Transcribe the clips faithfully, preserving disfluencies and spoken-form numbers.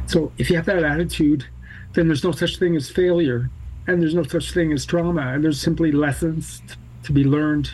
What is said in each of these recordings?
So if you have that attitude, then there's no such thing as failure, and there's no such thing as trauma, and there's simply lessons t- to be learned.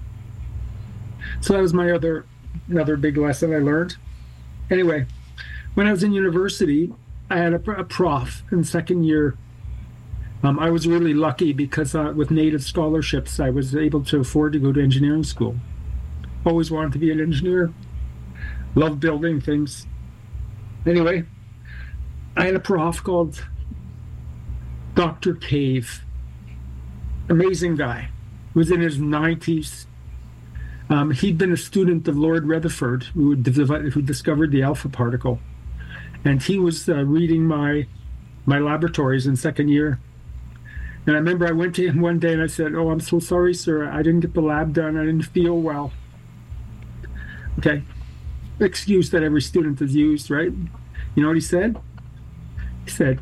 So that was my other another big lesson I learned. Anyway, when I was in university, I had a, a prof in second year. Um, I was really lucky because uh, with native scholarships, I was able to afford to go to engineering school. Always wanted to be an engineer. Love building things. Anyway, I had a prof called Doctor Cave. Amazing guy. He was in his nineties. Um, he'd been a student of Lord Rutherford, who, who discovered the alpha particle. And he was uh, reading my my laboratories in second year. And I remember I went to him one day and I said, "Oh, I'm so sorry, sir. I didn't get the lab done. I didn't feel well." Okay. Excuse that every student has used, right? You know what he said? He said,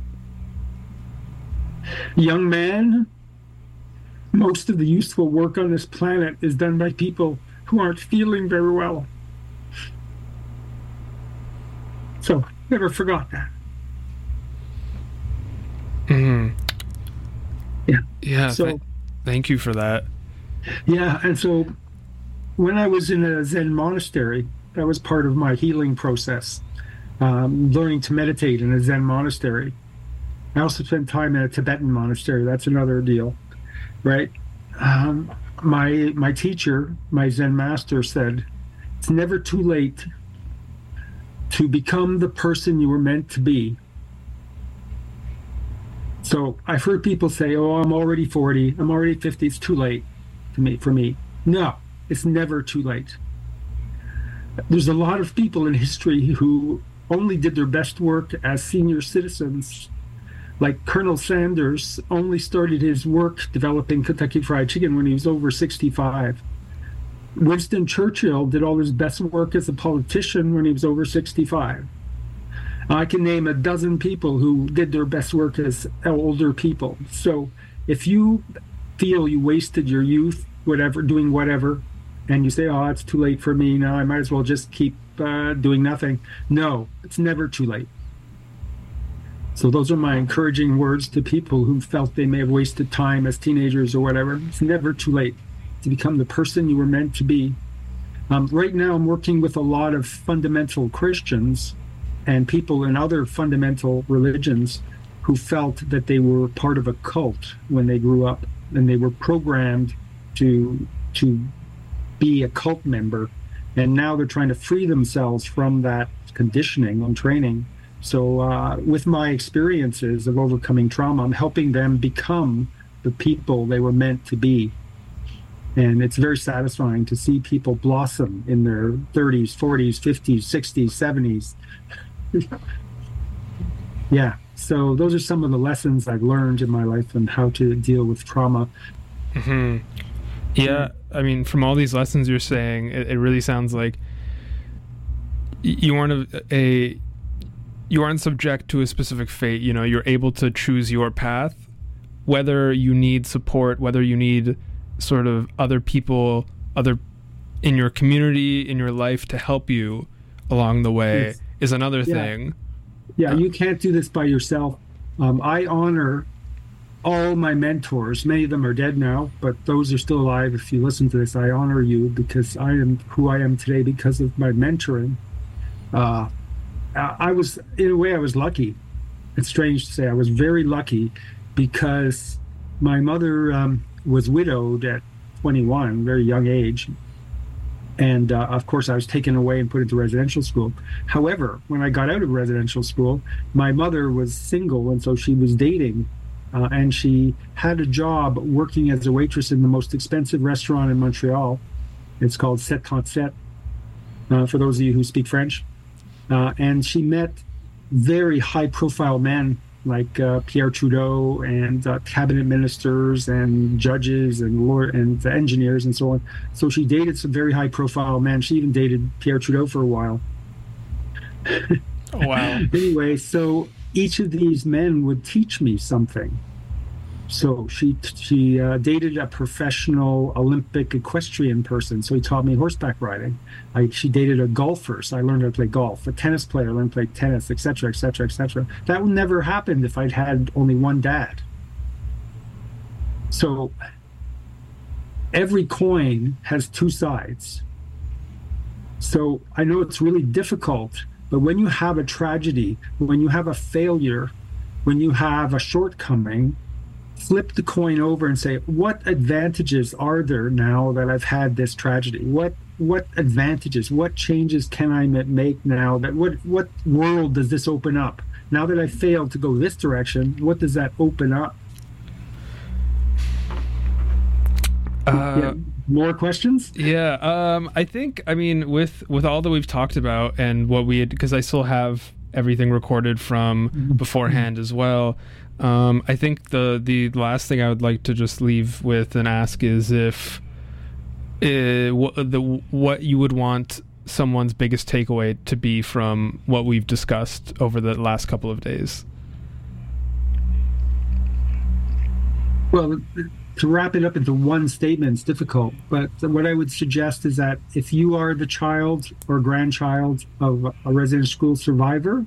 "Young man, most of the useful work on this planet is done by people who aren't feeling very well." So, never forgot that. Mm-hmm. Yeah. Yeah. So, th- thank you for that. Yeah. And so, when I was in a Zen monastery, that was part of my healing process, um, learning to meditate in a Zen monastery. I also spent time in a Tibetan monastery. That's another deal, right? Um, my my teacher, my Zen master, said, "It's never too late to become the person you were meant to be." So I've heard people say, "Oh, I'm already forty. I'm already fifty. It's too late to me for me." No, it's never too late. There's a lot of people in history who only did their best work as senior citizens. Like Colonel Sanders only started his work developing Kentucky Fried Chicken when he was over sixty-five. Winston Churchill did all his best work as a politician when he was over sixty-five. I can name a dozen people who did their best work as older people. So if you feel you wasted your youth, whatever, doing whatever, and you say, "Oh, it's too late for me now, I might as well just keep uh, doing nothing." No, it's never too late. So those are my encouraging words to people who felt they may have wasted time as teenagers or whatever. It's never too late to become the person you were meant to be. Um, right now, I'm working with a lot of fundamental Christians and people in other fundamental religions who felt that they were part of a cult when they grew up, and they were programmed to to be a cult member, and now they're trying to free themselves from that conditioning and training. So uh, with my experiences of overcoming trauma, I'm helping them become the people they were meant to be. And it's very satisfying to see people blossom in their thirties, forties, fifties, sixties, seventies. Yeah, so those are some of the lessons I've learned in my life and how to deal with trauma. Mm-hmm. Yeah, I mean, from all these lessons you're saying, it, it really sounds like you aren't a, a you aren't subject to a specific fate. You know, you're able to choose your path, whether you need support, whether you need sort of other people, other in your community, in your life to help you along the way. Yes. Is another yeah. thing. Yeah, you can't do this by yourself. Um, I honor all my mentors. Many of them are dead now, but those are still alive. If you listen to this, I honor you because I am who I am today because of my mentoring. Uh, I was, in a way, I was lucky. It's strange to say. I was very lucky because my mother um, was widowed at twenty-one, very young age. And uh, of course, I was taken away and put into residential school. However, when I got out of residential school, my mother was single, and so she was dating. Uh, and she had a job working as a waitress in the most expensive restaurant in Montreal. It's called Sept Trente-Sept, uh, for those of you who speak French. Uh, and she met very high-profile men like uh, Pierre Trudeau and uh, cabinet ministers and judges and lawyer and engineers and so on. So she dated some very high-profile men. She even dated Pierre Trudeau for a while. Oh, wow. Anyway, so each of these men would teach me something. So she she uh, dated a professional Olympic equestrian person. So he taught me horseback riding. I, she dated a golfer, so I learned how to play golf. A tennis player, I learned to play tennis, et cetera, et cetera, et cetera. That would never happen if I'd had only one dad. So every coin has two sides. So I know it's really difficult, but when you have a tragedy, when you have a failure, when you have a shortcoming, flip the coin over and say, what advantages are there now that I've had this tragedy? What what advantages, what changes can I make now? That what what world does this open up? Now that I failed to go this direction, what does that open up? Uh, yeah. More questions? Yeah, um, I think, I mean, with with all that we've talked about and what we had, because I still have everything recorded from mm-hmm. beforehand as well. Um, I think the the last thing I would like to just leave with and ask is if uh, what the what you would want someone's biggest takeaway to be from what we've discussed over the last couple of days. Well, to wrap it up into one statement is difficult, but what I would suggest is that if you are the child or grandchild of a residential school survivor,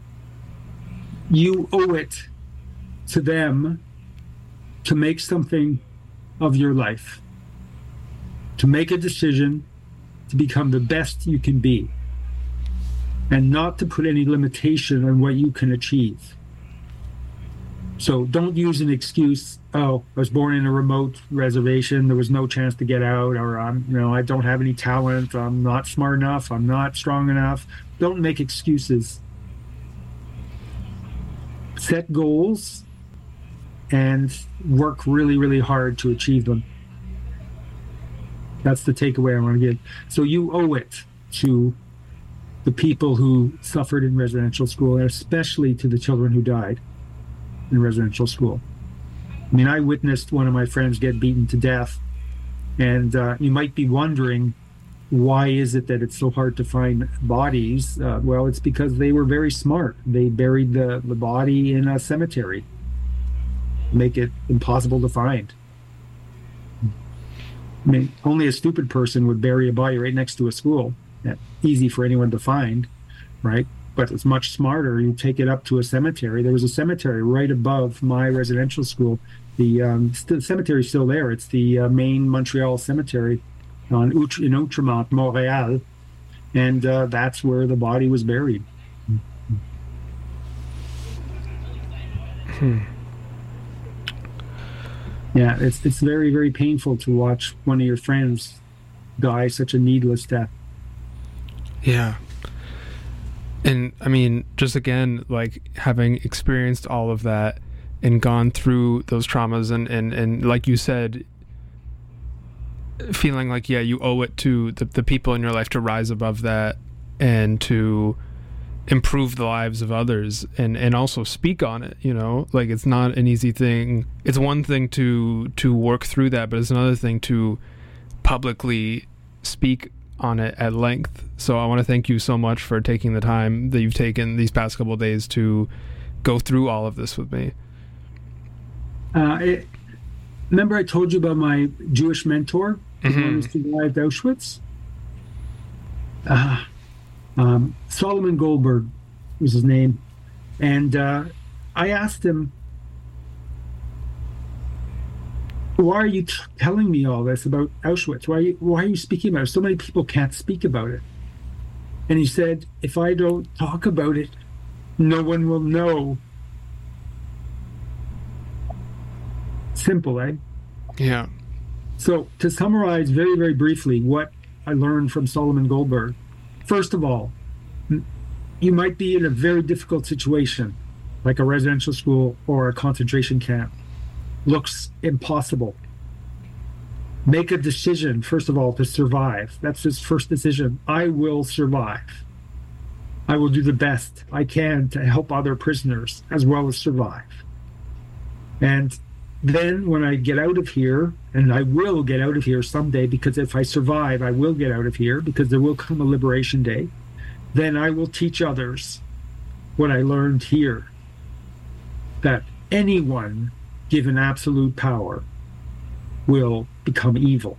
you owe it to them to make something of your life, to make a decision to become the best you can be, and not to put any limitation on what you can achieve. So don't use an excuse, oh, I was born in a remote reservation, there was no chance to get out, or I'm, you know, I don't have any talent, I'm not smart enough, I'm not strong enough. Don't make excuses. Set goals and work really, really hard to achieve them. That's the takeaway I want to give. So you owe it to the people who suffered in residential school, and especially to the children who died in residential school. I mean, I witnessed one of my friends get beaten to death, and uh, you might be wondering, why is it that it's so hard to find bodies? Uh, well, it's because they were very smart. They buried the, the body in a cemetery, make it impossible to find. I mean, only a stupid person would bury a body right next to a school. That's easy for anyone to find, right? But it's much smarter. You take it up to a cemetery. There was a cemetery right above my residential school. The um, st- cemetery is still there. It's the uh, main Montreal cemetery on Outre- in Outremont, Montreal, and uh, that's where the body was buried. Hmm. Yeah, it's it's very, very painful to watch one of your friends die such a needless death. Yeah. And I mean, just again, like having experienced all of that and gone through those traumas and, and, and like you said, feeling like, yeah, you owe it to the, the people in your life to rise above that and to improve the lives of others and, and also speak on it, you know, like it's not an easy thing. It's one thing to, to work through that, but it's another thing to publicly speak on it at length. So I want to thank you so much for taking the time that you've taken these past couple of days to go through all of this with me. Uh, it, remember I told you about my Jewish mentor who Mm-hmm. survived Auschwitz? Uh, um, Solomon Goldberg was his name. And uh, I asked him, why are you t- telling me all this about Auschwitz? Why are, you, why are you speaking about it? So many people can't speak about it. And he said, if I don't talk about it, no one will know. Simple, eh? Yeah. So to summarize very, very briefly what I learned from Solomon Goldberg, first of all, you might be in a very difficult situation, like a residential school or a concentration camp. Looks impossible. Make a decision, first of all, to survive. That's his first decision. I will survive. I will do the best I can to help other prisoners as well as survive. And then when I get out of here, and I will get out of here someday, because if I survive, I will get out of here, because there will come a liberation day, then I will teach others what I learned here, that anyone given absolute power, will become evil.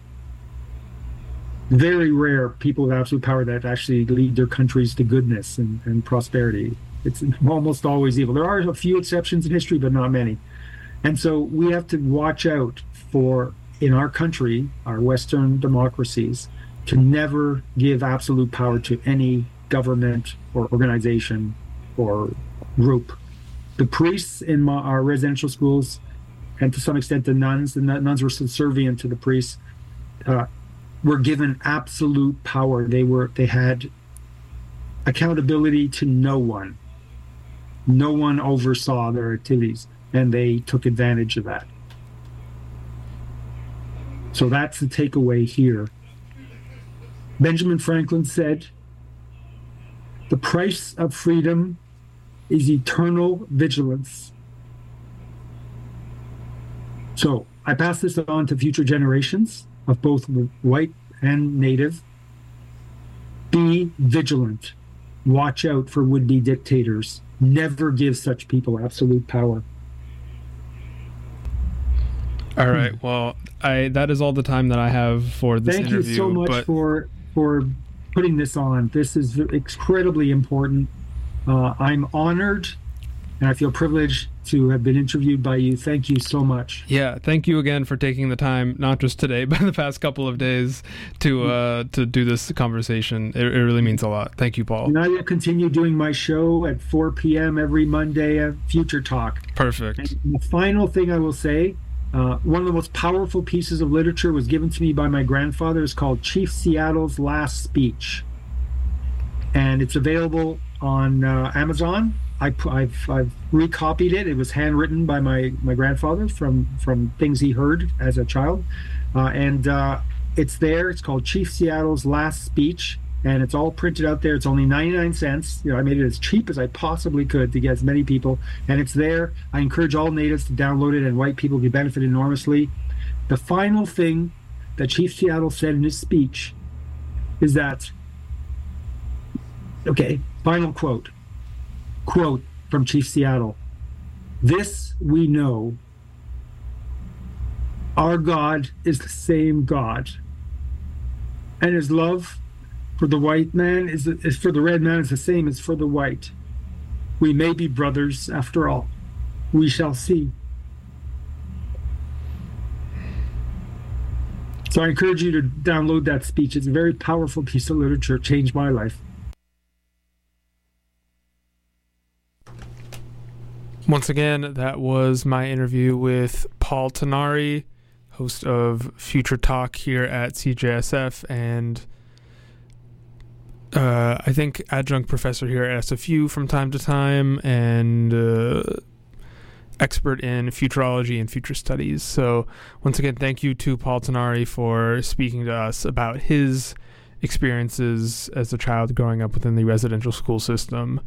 Very rare people with absolute power that actually lead their countries to goodness and, and prosperity. It's almost always evil. There are a few exceptions in history, but not many. And so we have to watch out for, in our country, our Western democracies, to never give absolute power to any government or organization or group. The priests in my, our residential schools, and to some extent the nuns, the nuns were subservient to the priests, uh, were given absolute power. They were they had accountability to no one. No one oversaw their activities, and they took advantage of that. So that's the takeaway here. Benjamin Franklin said, "The price of freedom is eternal vigilance." So I pass this on to future generations of both white and native. Be vigilant. Watch out for would-be dictators. Never give such people absolute power. All right. Well, I that is all the time that I have for this Thank interview. Thank you so much but... for for putting this on. This is incredibly important. Uh, I'm honored, and I feel privileged to have been interviewed by you. Thank you so much. Yeah, thank you again for taking the time, not just today, but the past couple of days to uh, to do this conversation. It, it really means a lot. Thank you, Paul. And I will continue doing my show at four p.m. every Monday at Future Talk. Perfect. And the final thing I will say, uh, one of the most powerful pieces of literature was given to me by my grandfather. It's called Chief Seattle's Last Speech. And it's available on uh, Amazon. I, I've, I've recopied it. It was handwritten by my, my grandfather from, from things he heard as a child. Uh, and uh, it's there. It's called Chief Seattle's Last Speech. And it's all printed out there. It's only ninety-nine cents. You know, I made it as cheap as I possibly could to get as many people. And it's there. I encourage all natives to download it, and white people can benefit enormously. The final thing that Chief Seattle said in his speech is that, okay, final quote. Quote from Chief Seattle: "This we know, our God is the same God, and his love for the white man is, is for the red man is the same as for the white. We may be brothers after all. We shall see." So I encourage you to download that speech. It's a very powerful piece of literature. It changed my life. Once again, that was my interview with Paul Tinari, host of Future Talk here at C J S F, and uh, I think adjunct professor here at S F U from time to time, and uh, expert in futurology and future studies. So once again, thank you to Paul Tinari for speaking to us about his experiences as a child growing up within the residential school system.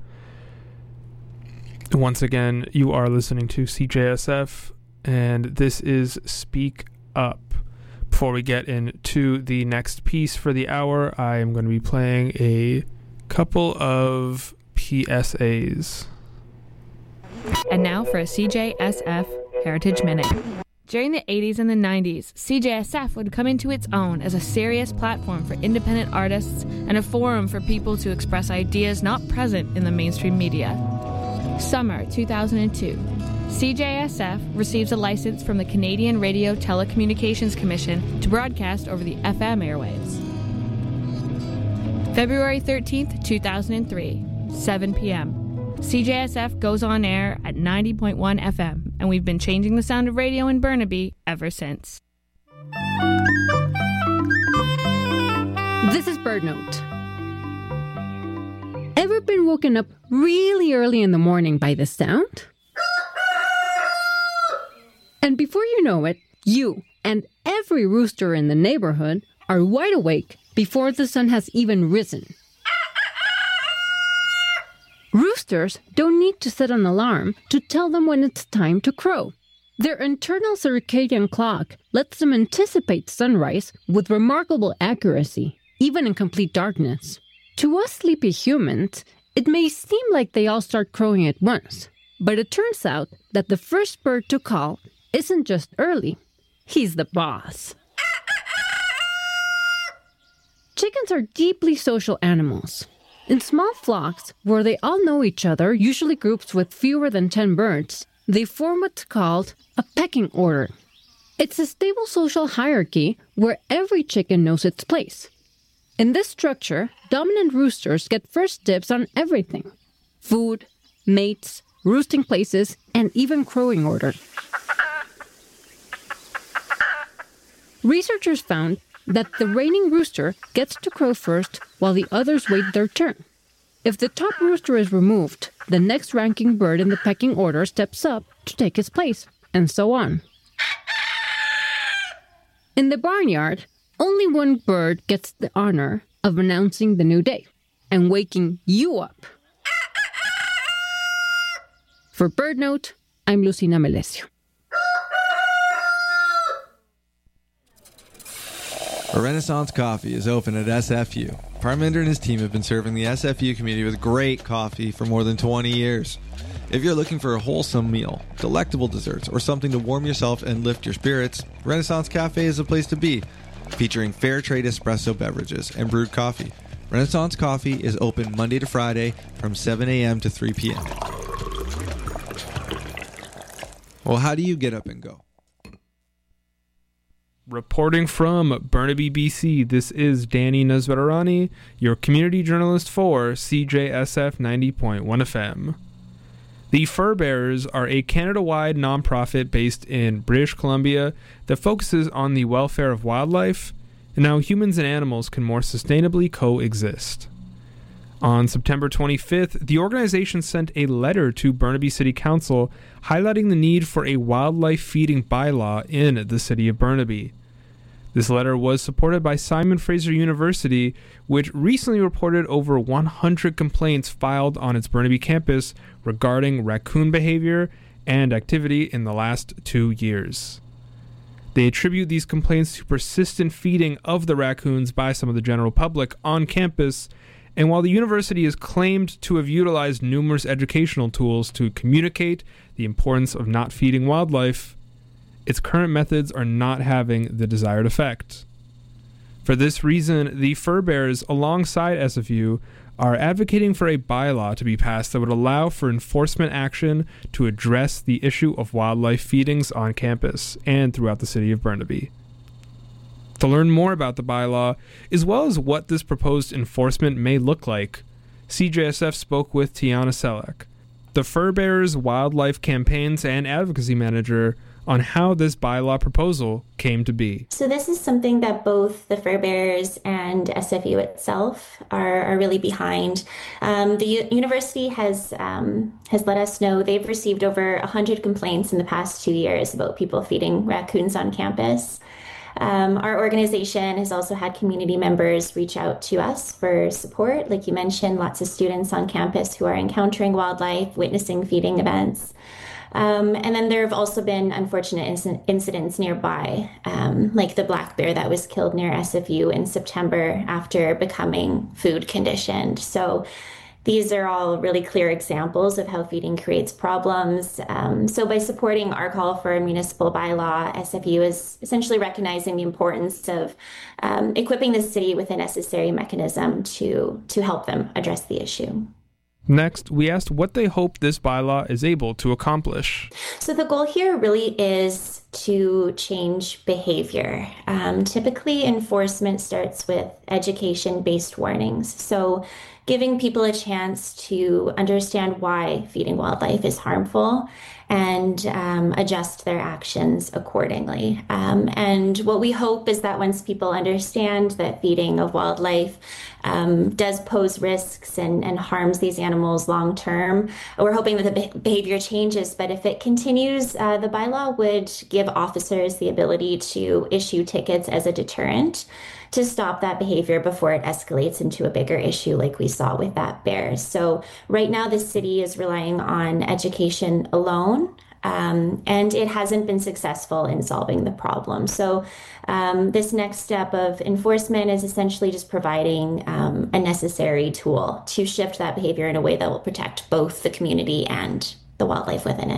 Once again, you are listening to C J S F, and this is Speak Up. Before we get into the next piece for the hour, I am going to be playing a couple of P S As. And now for a C J S F Heritage Minute. During the eighties and the nineties, C J S F would come into its own as a serious platform for independent artists and a forum for people to express ideas not present in the mainstream media. Summer two thousand two. C J S F receives a license from the Canadian Radio Telecommunications Commission to broadcast over the F M airwaves. February thirteenth, two thousand three, seven p.m. C J S F goes on air at ninety point one F M, and we've been changing the sound of radio in Burnaby ever since. This is Bird Note. Ever been woken up really early in the morning by the sound? And before you know it, you and every rooster in the neighborhood are wide awake before the sun has even risen. Roosters don't need to set an alarm to tell them when it's time to crow. Their internal circadian clock lets them anticipate sunrise with remarkable accuracy, even in complete darkness. To us sleepy humans, it may seem like they all start crowing at once, but it turns out that the first bird to call isn't just early, he's the boss. Chickens are deeply social animals. In small flocks, where they all know each other, usually groups with fewer than ten birds, they form what's called a pecking order. It's a stable social hierarchy where every chicken knows its place. In this structure, dominant roosters get first dibs on everything: food, mates, roosting places, and even crowing order. Researchers found that the reigning rooster gets to crow first while the others wait their turn. If the top rooster is removed, the next ranking bird in the pecking order steps up to take his place, and so on. In the barnyard, only one bird gets the honor of announcing the new day and waking you up. For BirdNote, I'm Lucina Melesio. A Renaissance Coffee is open at S F U. Parminder and his team have been serving the S F U community with great coffee for more than twenty years. If you're looking for a wholesome meal, delectable desserts, or something to warm yourself and lift your spirits, Renaissance Cafe is the place to be. Featuring fair trade espresso beverages and brewed coffee, Renaissance Coffee is open Monday to Friday from seven a.m. to three p.m. Well, how do you get up and go? Reporting from Burnaby, B C, this is Danny Nazvarani, your community journalist for C J S F ninety point one F M. The Fur Bearers are a Canada-wide nonprofit based in British Columbia that focuses on the welfare of wildlife and how humans and animals can more sustainably coexist. On September twenty-fifth, the organization sent a letter to Burnaby City Council highlighting the need for a wildlife feeding bylaw in the city of Burnaby. This letter was supported by Simon Fraser University, which recently reported over one hundred complaints filed on its Burnaby campus regarding raccoon behavior and activity in the last two years. They attribute these complaints to persistent feeding of the raccoons by some of the general public on campus. And while the university is claimed to have utilized numerous educational tools to communicate the importance of not feeding wildlife, its current methods are not having the desired effect. For this reason, the Fur Bearers, alongside S F U, are advocating for a bylaw to be passed that would allow for enforcement action to address the issue of wildlife feedings on campus and throughout the city of Burnaby. To learn more about the bylaw, as well as what this proposed enforcement may look like, C J S F spoke with Tiana Selak, the Fur Bearers Wildlife Campaigns and Advocacy Manager, on how this bylaw proposal came to be. So this is something that both the Fur Bearers and S F U itself are, are really behind. Um, the u- university has um, has let us know they've received over one hundred complaints in the past two years about people feeding raccoons on campus. Um, our organization has also had community members reach out to us for support. Like you mentioned, lots of students on campus who are encountering wildlife, witnessing feeding events. Um, and then there have also been unfortunate inc- incidents nearby, um, like the black bear that was killed near S F U in September after becoming food conditioned. So these are all really clear examples of how feeding creates problems. Um, so by supporting our call for a municipal bylaw, S F U is essentially recognizing the importance of um, equipping the city with a necessary mechanism to, to help them address the issue. Next, we asked what they hope this bylaw is able to accomplish. So the goal here really is to change behavior. Um, typically, enforcement starts with education-based warnings. So giving people a chance to understand why feeding wildlife is harmful and um, adjust their actions accordingly. Um, and what we hope is that once people understand that feeding of wildlife um, does pose risks and, and harms these animals long term, we're hoping that the behavior changes. But if it continues, uh, the bylaw would give officers the ability to issue tickets as a deterrent to stop that behavior before it escalates into a bigger issue like we saw with that bear. So right now the city is relying on education alone, um, and it hasn't been successful in solving the problem. So um, this next step of enforcement is essentially just providing um, a necessary tool to shift that behavior in a way that will protect both the community and the wildlife within it.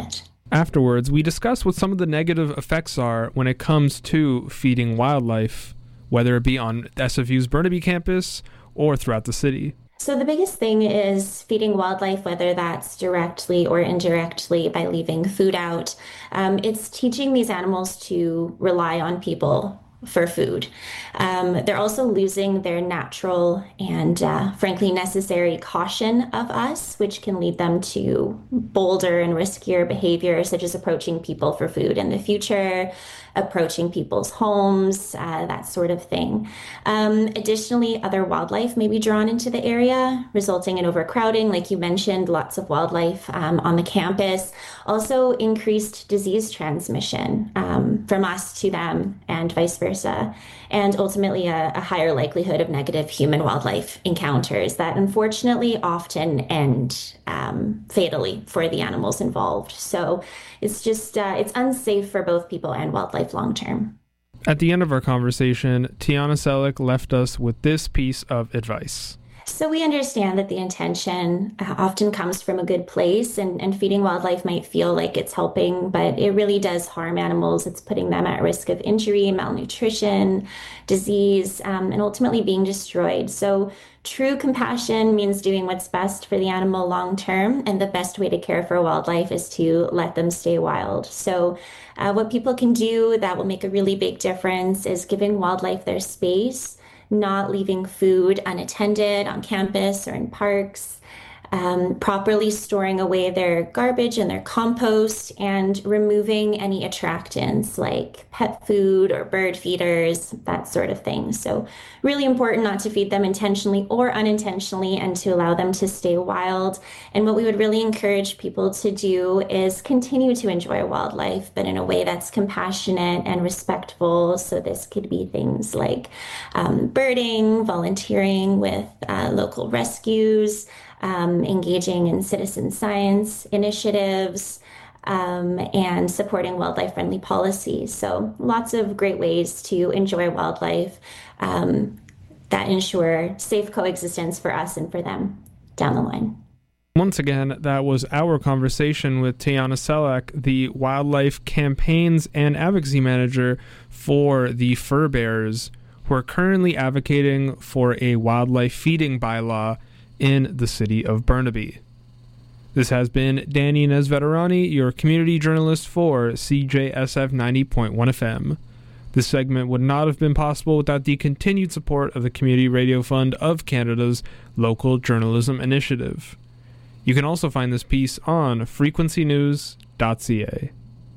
Afterwards, we discuss what some of the negative effects are when it comes to feeding wildlife, whether it be on S F U's Burnaby campus or throughout the city. So the biggest thing is feeding wildlife, whether that's directly or indirectly by leaving food out. Um, it's teaching these animals to rely on people for food. Um, they're also losing their natural and uh, frankly necessary caution of us, which can lead them to bolder and riskier behavior, such as approaching people for food in the future, approaching people's homes, uh, that sort of thing. Um, additionally, other wildlife may be drawn into the area, resulting in overcrowding, like you mentioned, lots of wildlife um, on the campus. Also, increased disease transmission um, from us to them and vice versa, and ultimately a, a higher likelihood of negative human-wildlife encounters that unfortunately often end um, fatally for the animals involved. So it's just, uh, it's unsafe for both people and wildlife long-term. At the end of our conversation, Tiana Selleck left us with this piece of advice. So we understand that the intention uh, often comes from a good place, and, and feeding wildlife might feel like it's helping, but it really does harm animals. It's putting them at risk of injury, malnutrition, disease, um, and ultimately being destroyed. So true compassion means doing what's best for the animal long term, and the best way to care for wildlife is to let them stay wild. So uh, what people can do that will make a really big difference is giving wildlife their space, not leaving food unattended on campus or in parks, um, properly storing away their garbage and their compost, and removing any attractants like pet food or bird feeders, that sort of thing. So really important not to feed them intentionally or unintentionally, and to allow them to stay wild. And what we would really encourage people to do is continue to enjoy wildlife, but in a way that's compassionate and respectful. So this could be things like um, birding, volunteering with uh, local rescues, Um, engaging in citizen science initiatives, um, and supporting wildlife-friendly policies. So lots of great ways to enjoy wildlife um, that ensure safe coexistence for us and for them down the line. Once again, that was our conversation with Tiana Selleck, the Wildlife Campaigns and Advocacy Manager for the Fur Bearers, who are currently advocating for a wildlife feeding bylaw in the city of Burnaby. This has been Danny Nesveterani, your community journalist for C J S F ninety point one F M. This segment would not have been possible without the continued support of the Community Radio Fund of Canada's Local Journalism Initiative. You can also find this piece on frequency news dot c a.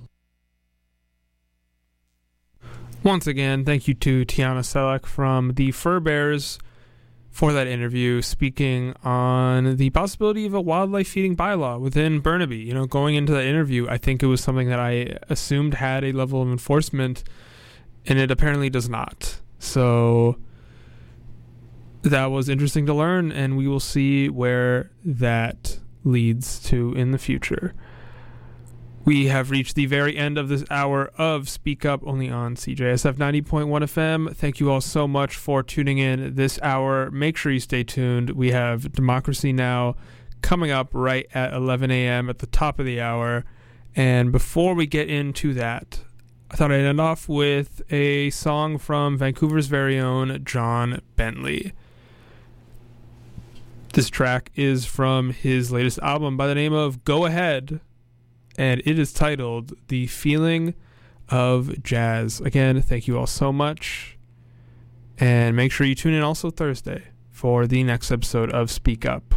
Once again, thank you to Tiana Selleck from the Fur Bearers for that interview, speaking on the possibility of a wildlife feeding bylaw within Burnaby. You know, going into that interview, I think it was something that I assumed had a level of enforcement, and it apparently does not. So that was interesting to learn, and we will see where that leads to in the future. We have reached the very end of this hour of Speak Up, only on C J S F ninety point one F M. Thank you all so much for tuning in this hour. Make sure you stay tuned. We have Democracy Now! Coming up right at eleven a.m. at the top of the hour. And before we get into that, I thought I'd end off with a song from Vancouver's very own John Bentley. This track is from his latest album by the name of Go Ahead, and it is titled The Feeling of Jazz. Again, thank you all so much. And make sure you tune in also Thursday for the next episode of Speak Up.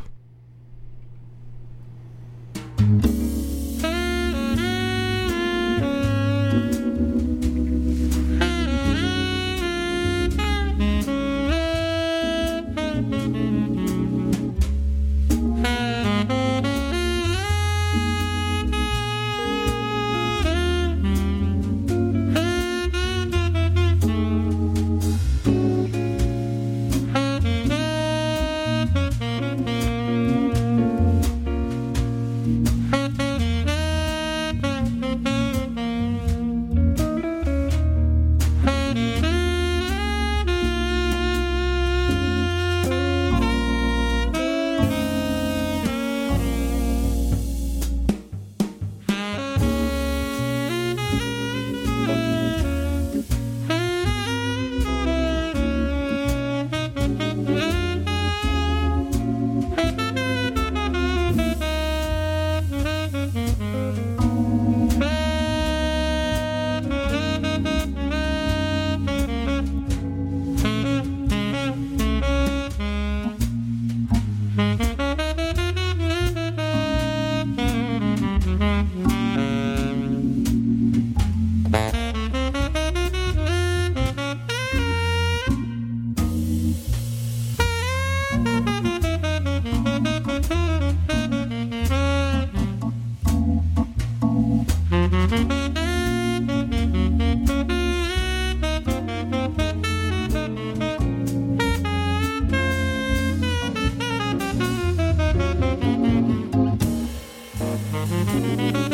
Bye.